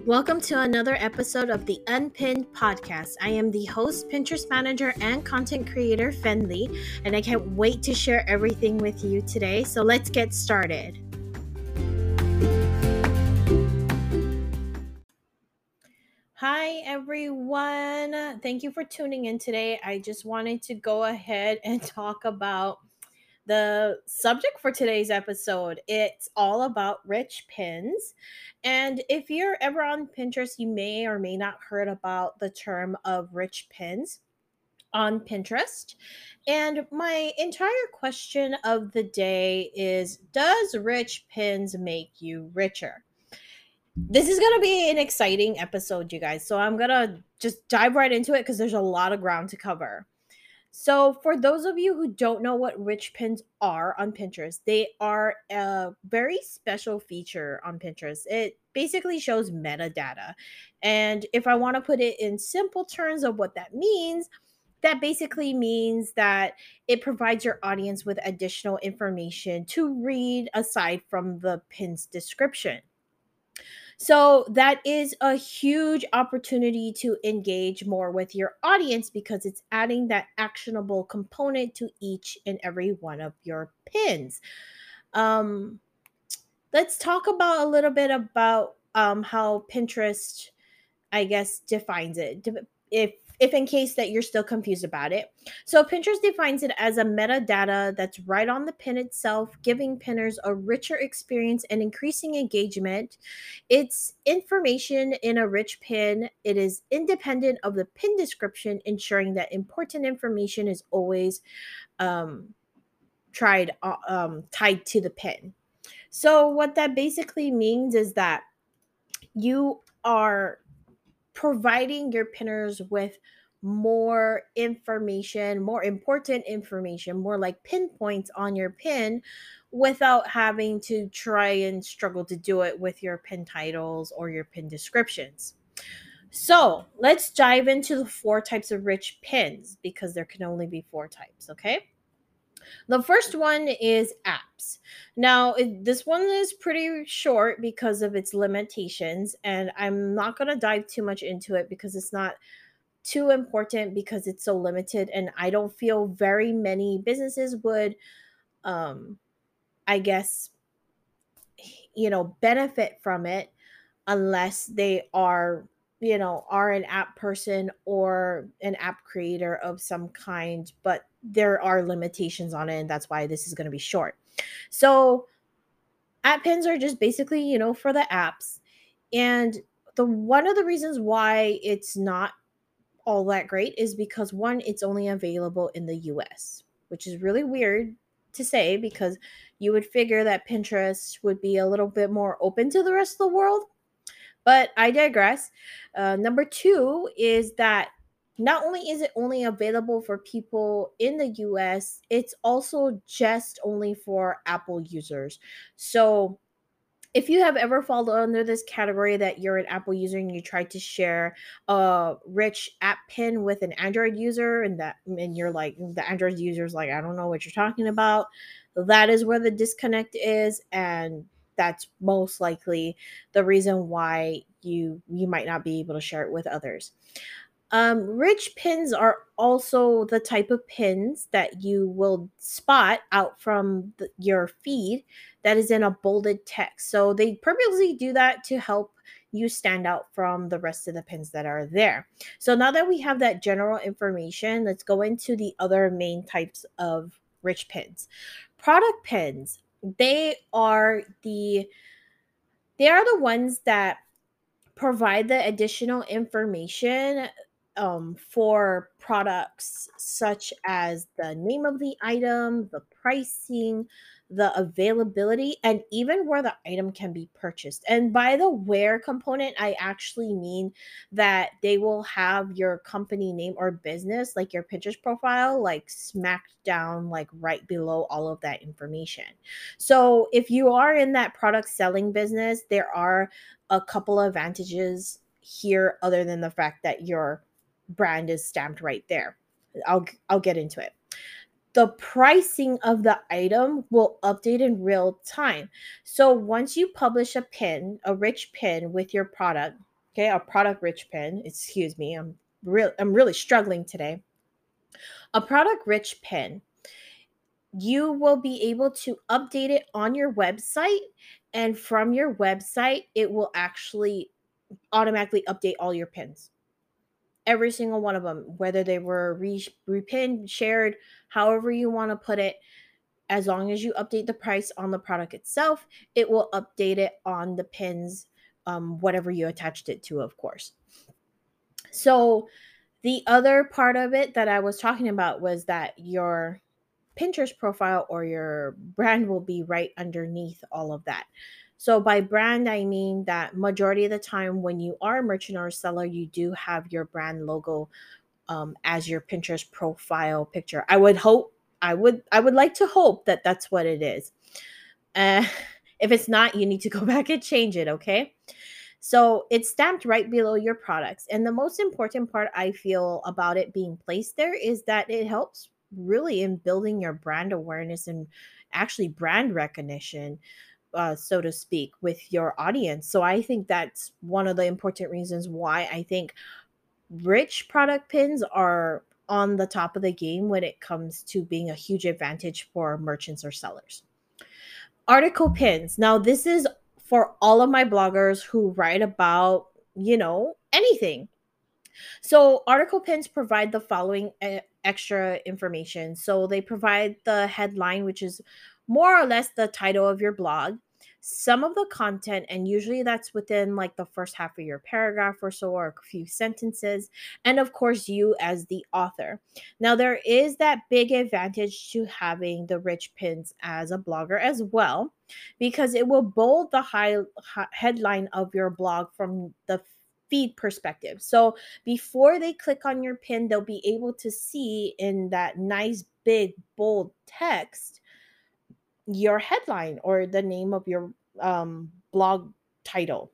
Welcome to another episode of the Unpinned Podcast. I am the host, Pinterest manager, and content creator, Fenley, and I can't wait to share everything with you today. So let's get started. Hi, everyone. Thank you for tuning in today. I just wanted to go ahead and talk about the subject for today's episode. It's all about rich pins. And if you're ever on Pinterest, you may or may not heard about the term of rich pins on Pinterest. And my entire question of the day is, does rich pins make you richer? This is going to be an exciting episode, you guys. So I'm going to just dive right into it because there's a lot of ground to cover. So, for those of you who don't know what rich pins are on Pinterest, they are a very special feature on Pinterest. It basically shows metadata. And if I want to put it in simple terms of what that means, that basically means that it provides your audience with additional information to read aside from the pin's description. So that is a huge opportunity to engage more with your audience because it's adding that actionable component to each and every one of your pins. Um, let's talk about a little bit about how Pinterest, I guess, defines it. If in case that you're still confused about it. So Pinterest defines it as a metadata that's right on the pin itself, giving pinners a richer experience and increasing engagement. It's information in a rich pin. It is independent of the pin description, ensuring that important information is always um, tied to the pin. So what that basically means is that you are providing your pinners with more information, more important information, more like pinpoints on your pin without having to try and struggle to do it with your pin titles or your pin descriptions. So let's dive into the four types of rich pins because there can only be four types, okay? The first one is apps. Now, this one is pretty short because of its limitations, and I'm not going to dive too much into it because it's not too important because it's so limited, and I don't feel very many businesses would, um, I guess, benefit from it unless they are an app person or an app creator of some kind, but there are limitations on it, and that's why this is going to be short. So app pins are just basically, for the apps. And the one of the reasons why it's not all that great is because one, it's only available in the US, which is really weird to say because you would figure that Pinterest would be a little bit more open to the rest of the world, but I digress. Number two is that not only is it only available for people in the US, it's also just only for Apple users. So if you have ever fallen under this category that you're an Apple user and you tried to share a rich app pin with an Android user and you're like the Android user's like, I don't know what you're talking about, that is where the disconnect is, and that's most likely the reason why you might not be able to share it with others. Rich pins are also the type of pins that you will spot out from your feed that is in a bolded text. So they purposely do that to help you stand out from the rest of the pins that are there. So now that we have that general information, let's go into the other main types of rich pins. Product pins, they are the ones that provide the additional information for products such as the name of the item, the pricing, the availability, and even where the item can be purchased. And by the where component, I actually mean that they will have your company name or business, like your Pinterest profile, like smacked down, like right below all of that information. So if you are in that product selling business, there are a couple of advantages here other than the fact that your brand is stamped right there. I'll get into it. The pricing of the item will update in real time. So once you publish a rich pin with your product, Okay, a product rich pin. Excuse me, I'm really struggling today. A product rich pin, you will be able to update it on your website, and from your website it will actually automatically update all your pins, every single one of them, whether they were repinned, shared, however you want to put it. As long as you update the price on the product itself, it will update it on the pins, whatever you attached it to, of course. So the other part of it that I was talking about was that your Pinterest profile or your brand will be right underneath all of that. So by brand, I mean that majority of the time when you are a merchant or a seller, you do have your brand logo as your Pinterest profile picture. I would like to hope that that's what it is. Uh, if it's not, you need to go back and change it. Okay. So it's stamped right below your products. And the most important part I feel about it being placed there is that it helps really in building your brand awareness and actually brand recognition, so to speak, with your audience. So I think that's one of the important reasons why I think rich product pins are on the top of the game when it comes to being a huge advantage for merchants or sellers. Article pins. Now, this is for all of my bloggers who write about, anything. So, article pins provide the following extra information. So, they provide the headline, which is more or less the title of your blog, some of the content, and usually that's within like the first half of your paragraph or so, or a few sentences, and of course, you as the author. Now, there is that big advantage to having the rich pins as a blogger as well, because it will bold the headline of your blog from the feed perspective. So, before they click on your pin, they'll be able to see in that nice big bold text your headline or the name of your blog title.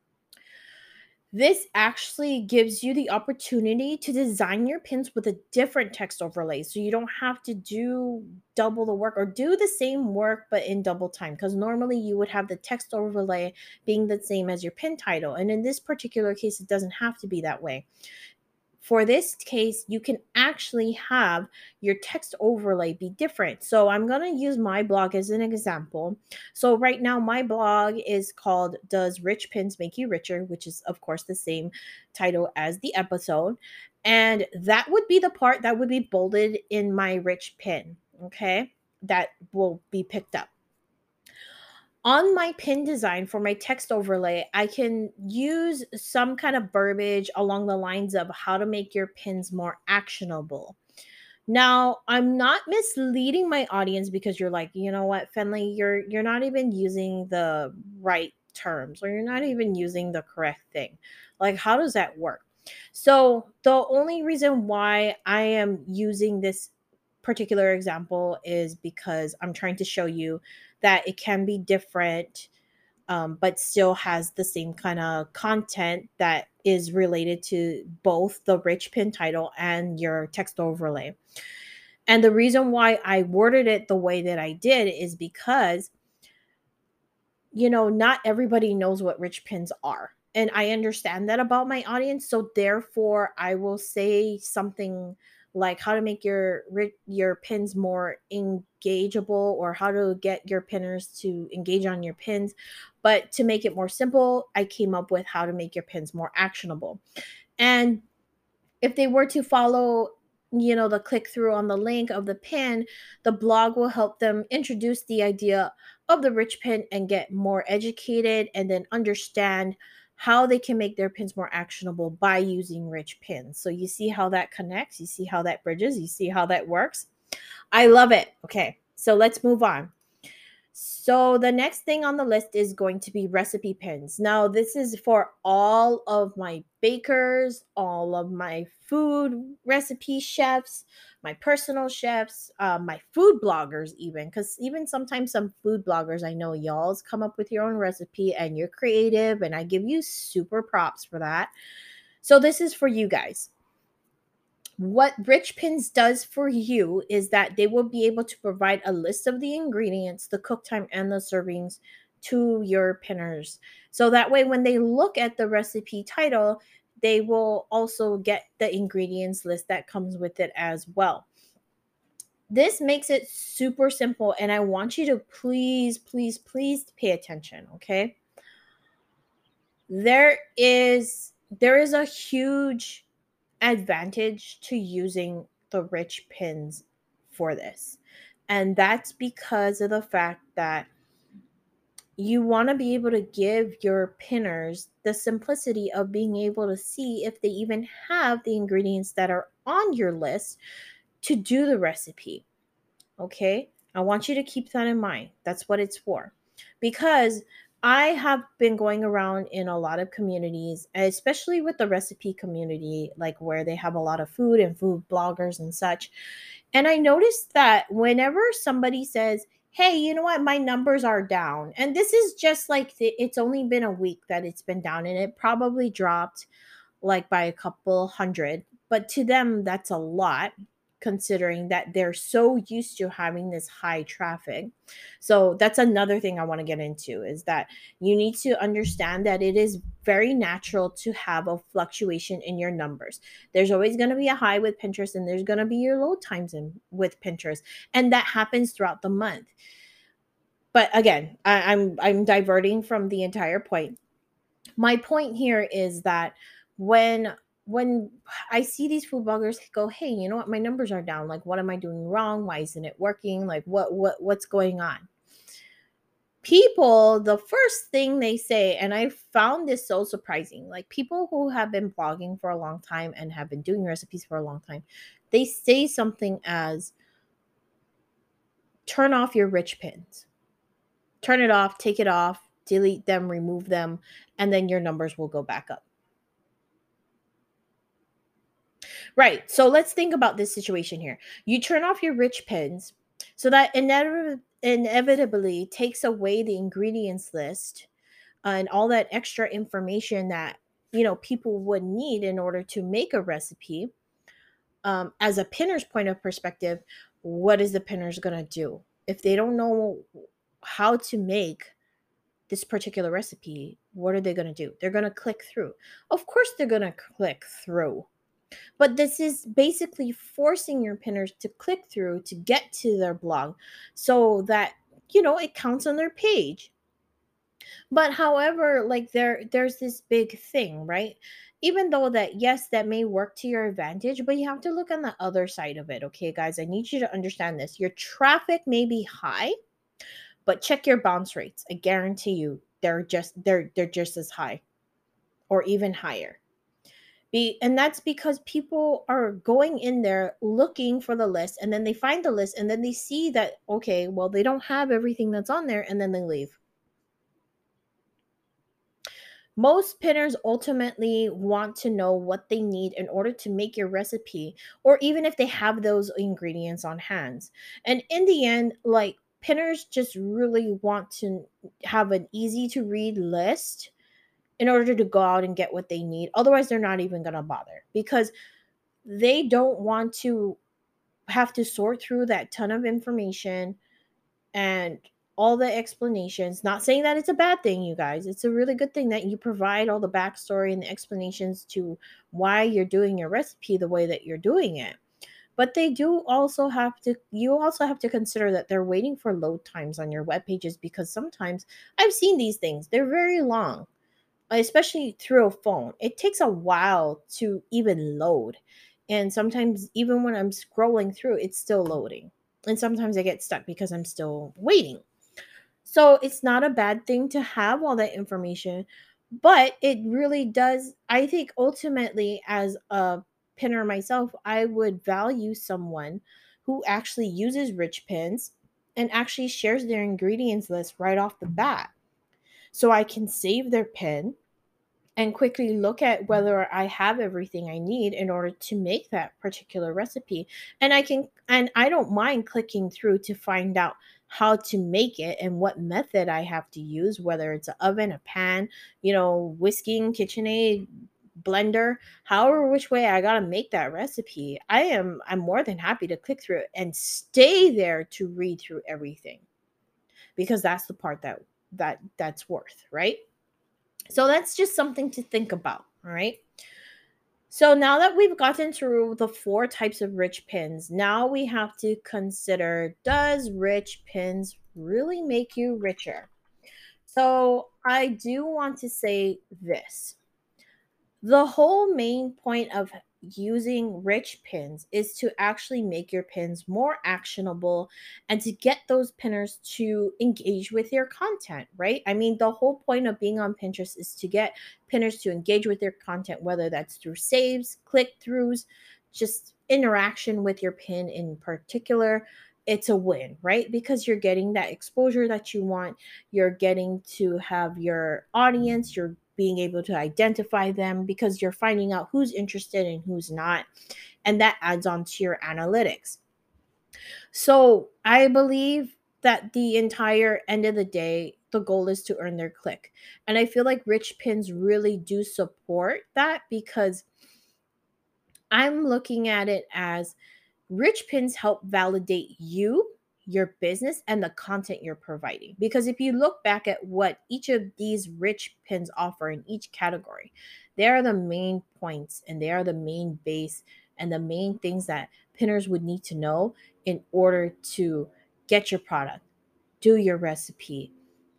This actually gives you the opportunity to design your pins with a different text overlay. So you don't have to do double the work or do the same work but in double time. Because normally you would have the text overlay being the same as your pin title. And in this particular case, it doesn't have to be that way. For this case, you can actually have your text overlay be different. So I'm going to use my blog as an example. So right now, my blog is called Does Rich Pins Make You Richer? Which is, of course, the same title as the episode. And that would be the part that would be bolded in my rich pin. Okay. That will be picked up on my pin design for my text overlay. I can use some kind of verbiage along the lines of how to make your pins more actionable. Now, I'm not misleading my audience because you're like, you know what, Fenley, you're not even using the right terms or you're not even using the correct thing. Like, how does that work? So, the only reason why I am using this particular example is because I'm trying to show you that it can be different, but still has the same kind of content that is related to both the rich pin title and your text overlay. And the reason why I worded it the way that I did is because, not everybody knows what rich pins are. And I understand that about my audience. So therefore, I will say something like how to make your pins more engageable or how to get your pinners to engage on your pins. But to make it more simple, I came up with how to make your pins more actionable. And if they were to follow, the click through on the link of the pin, the blog will help them introduce the idea of the rich pin and get more educated and then understand how they can make their pins more actionable by using rich pins. So you see how that connects, you see how that bridges, you see how that works. I love it. Okay, so let's move on. So the next thing on the list is going to be recipe pins. Now, this is for all of my bakers, all of my food recipe chefs, my personal chefs, my food bloggers, even because even sometimes some food bloggers I know y'all's come up with your own recipe and you're creative, and I give you super props for that. So this is for you guys. What Rich Pins does for you is that they will be able to provide a list of the ingredients, the cook time, and the servings to your pinners. So that way, when they look at the recipe title, they will also get the ingredients list that comes with it as well. This makes it super simple, and I want you to please, please, please pay attention, okay? There is a huge advantage to using the rich pins for this. And that's because of the fact that you want to be able to give your pinners the simplicity of being able to see if they even have the ingredients that are on your list to do the recipe. Okay? I want you to keep that in mind. That's what it's for. Because I have been going around in a lot of communities, especially with the recipe community, like where they have a lot of food and food bloggers and such. And I noticed that whenever somebody says, "Hey, you know what? My numbers are down." And this is just like it's only been a week that it's been down, and it probably dropped like by a couple hundred, but to them that's a lot, considering that they're so used to having this high traffic. So that's another thing I want to get into, is that you need to understand that it is very natural to have a fluctuation in your numbers. There's always going to be a high with Pinterest, and there's going to be your low times in with Pinterest, and that happens throughout the month. But again, I'm diverting from the entire point. My point here is that when I see these food bloggers go, "Hey, you know what? My numbers are down. Like, what am I doing wrong? Why isn't it working? Like, what's going on?" People, the first thing they say, and I found this so surprising, like people who have been blogging for a long time and have been doing recipes for a long time, they say something as, "Turn off your rich pins. Turn it off, take it off, delete them, remove them, and then your numbers will go back up." Right. So let's think about this situation here. You turn off your rich pins, so that inevitably takes away the ingredients list and all that extra information that people would need in order to make a recipe. As a pinner's point of perspective, what is the pinner's gonna do if they don't know how to make this particular recipe? What are they gonna do? They're gonna click through. Of course, they're gonna click through, but this is basically forcing your pinners to click through to get to their blog so that it counts on their page. But however, like there's this big thing, right? Even though that, yes, that may work to your advantage, but you have to look on the other side of it. Okay, guys, I need you to understand this. Your traffic may be high, but check your bounce rates. I guarantee you they're just as high or even higher. And that's because people are going in there looking for the list, and then they find the list, and then they see that, okay, well, they don't have everything that's on there, and then they leave. Most pinners ultimately want to know what they need in order to make your recipe, or even if they have those ingredients on hand. And in the end, like, pinners just really want to have an easy to read list in order to go out and get what they need. Otherwise, they're not even going to bother, because they don't want to have to sort through that ton of information and all the explanations. Not saying that it's a bad thing, you guys. It's a really good thing that you provide all the backstory and the explanations to why you're doing your recipe the way that you're doing it. But you also have to consider that they're waiting for load times on your web pages, because sometimes I've seen these things. They're very long, especially through a phone. It takes a while to even load. And sometimes, even when I'm scrolling through, it's still loading. And sometimes I get stuck because I'm still waiting. So it's not a bad thing to have all that information, but it really does. I think ultimately, as a pinner myself, I would value someone who actually uses rich pins and actually shares their ingredients list right off the bat, so I can save their pin and quickly look at whether I have everything I need in order to make that particular recipe. And I don't mind clicking through to find out how to make it and what method I have to use, whether it's an oven, a pan, whisking, KitchenAid, blender, however which way I got to make that recipe. I'm more than happy to click through it and stay there to read through everything, because that's the part that that's worth, right? So that's just something to think about, all right? So now that we've gotten through the four types of rich pins, now we have to consider, does rich pins really make you richer? So I do want to say this. The whole main point of using rich pins is to actually make your pins more actionable and to get those pinners to engage with your content, right? I mean, the whole point of being on Pinterest is to get pinners to engage with your content, whether that's through saves, click throughs, just interaction with your pin in particular. It's a win, right? Because you're getting that exposure that you want. You're getting to have your audience, you're being able to identify them because you're finding out who's interested and who's not. And that adds on to your analytics. So I believe that the entire end of the day, the goal is to earn their click. And I feel like Rich Pins really do support that because I'm looking at it as rich pins help validate you, your business, and the content you're providing. Because if you look back at what each of these rich pins offer in each category, they are the main points and they are the main base and the main things that pinners would need to know in order to get your product, do your recipe,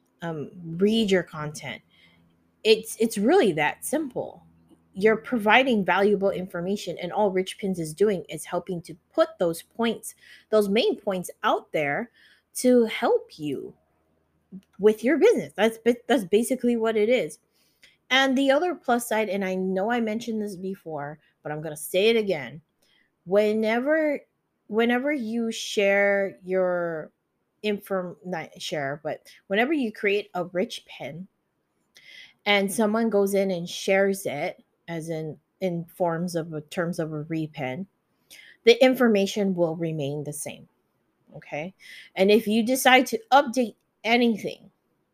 read your content. It's really that simple. You're providing valuable information, and all Rich Pins is doing is helping to put those points, those main points out there to help you with your business. That's basically what it is. And the other plus side, and I know I mentioned this before, but I'm gonna say it again. Whenever whenever you share your not share, but whenever you create a rich pin and someone goes in and shares it, as in forms of a terms of a repin, the information will remain the same. Okay. And if you decide to update anything,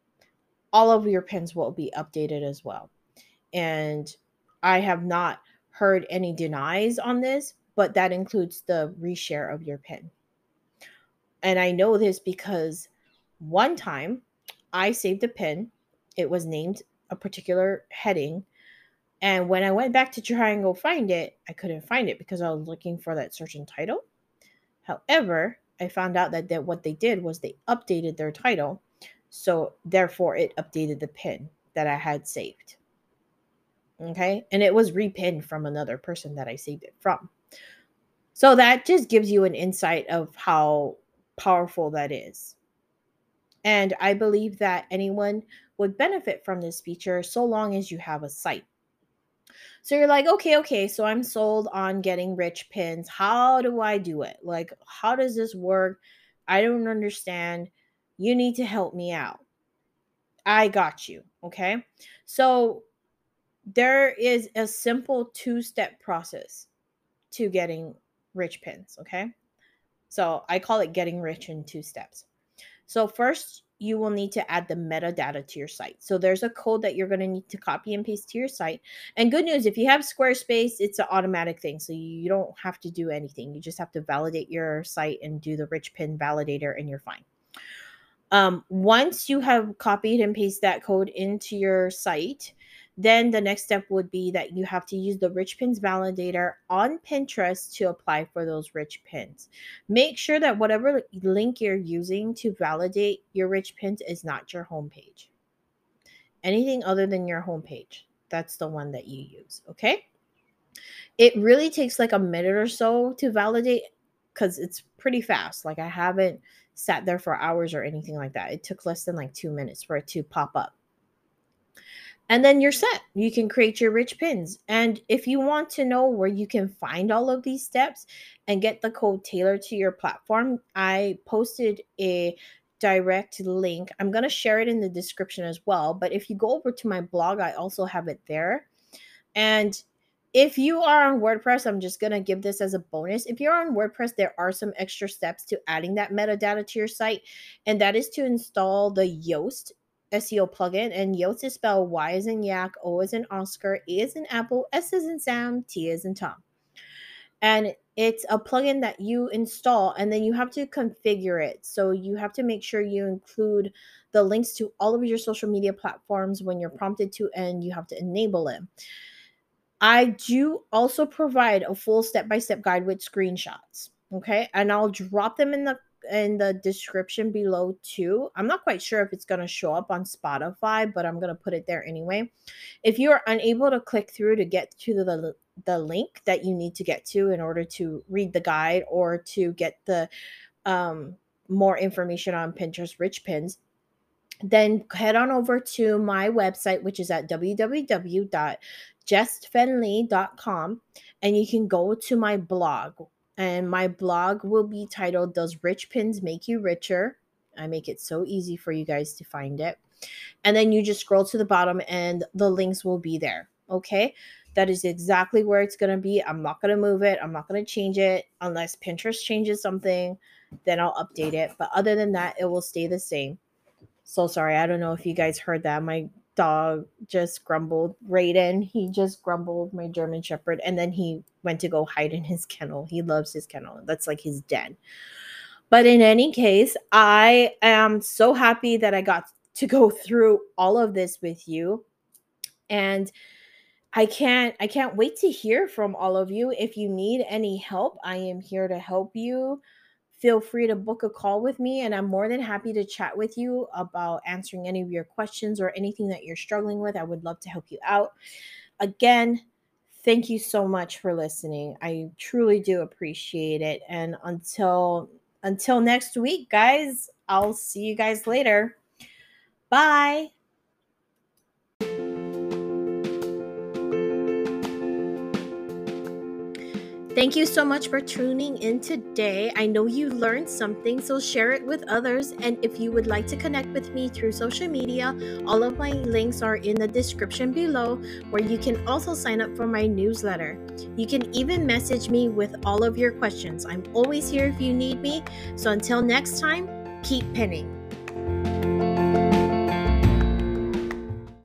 all of your pins will be updated as well. And I have not heard any denies on this, but that includes the reshare of your pin. And I know this because one time I saved a pin, it was named a particular heading. And when I went back to try and go find it, I couldn't find it because I was looking for that certain title. However, I found out that what they did was they updated their title. So therefore, it updated the pin that I had saved. Okay. And it was repinned from another person that I saved it from. So that just gives you an insight of how powerful that is. And I believe that anyone would benefit from this feature so long as you have a site. So you're like, okay, so I'm sold on getting rich pins. How do I do it? Like, how does this work? I don't understand. You need to help me out. I got you. Okay. So there is a simple two-step process to getting rich pins. Okay. So I call it getting rich in two steps. So first, you will need to add the metadata to your site. So there's a code that you're going to need to copy and paste to your site. And good news, if you have Squarespace, it's an automatic thing. So you don't have to do anything. You just have to validate your site and do the rich pin validator and you're fine. Once you have copied and pasted that code into your site, then the next step would be that you have to use the rich pins validator on Pinterest to apply for those rich pins. Make sure that whatever link you're using to validate your rich pins is not your homepage. Anything other than your homepage, that's the one that you use. Okay. It really takes like a minute or so to validate because it's pretty fast. Like I haven't sat there for hours or anything like that. It took less than like 2 minutes for it to pop up. And then you're set. You can create your rich pins. And if you want to know where you can find all of these steps and get the code tailored to your platform, I posted a direct link. I'm going to share it in the description as well. But if you go over to my blog, I also have it there. And if you are on WordPress, I'm just going to give this as a bonus. If you're on WordPress, there are some extra steps to adding that metadata to your site, and that is to install the Yoast SEO plugin. And Yoast is spelled Y as in yak, O as in Oscar, A as in Apple, S as in Sam, T as in Tom. And it's a plugin that you install and then you have to configure it. So you have to make sure you include the links to all of your social media platforms when you're prompted to, and you have to enable it. I do also provide a full step-by-step guide with screenshots. Okay. And I'll drop them in the description below too. I'm not quite sure if it's going to show up on Spotify, but I'm going to put it there anyway. If you are unable to click through to get to the link that you need to get to in order to read the guide or to get the um more information on Pinterest Rich Pins, then head on over to my website, which is at www.jestfenley.com, and you can go to my blog. And my blog will be titled, Does Rich Pins Make You Richer? I make it so easy for you guys to find it. And then you just scroll to the bottom and the links will be there. Okay. That is exactly where it's going to be. I'm not going to move it. I'm not going to change it unless Pinterest changes something. Then I'll update it. But other than that, it will stay the same. So sorry. I don't know if you guys heard that. My dog just grumbled. Raiden, he just grumbled, my German Shepherd. And then he went to go hide in his kennel. He loves his kennel. That's like his den. But in any case, I am so happy that I got to go through all of this with you. And I can't wait to hear from all of you. If you need any help, I am here to help you. Feel free to book a call with me, and I'm more than happy to chat with you about answering any of your questions or anything that you're struggling with. I would love to help you out. Again, thank you so much for listening. I truly do appreciate it. And until next week, guys, I'll see you guys later. Bye. Thank you so much for tuning in today. I know you learned something, so share it with others. And if you would like to connect with me through social media, all of my links are in the description below, where you can also sign up for my newsletter. You can even message me with all of your questions. I'm always here if you need me. So until next time, keep pinning.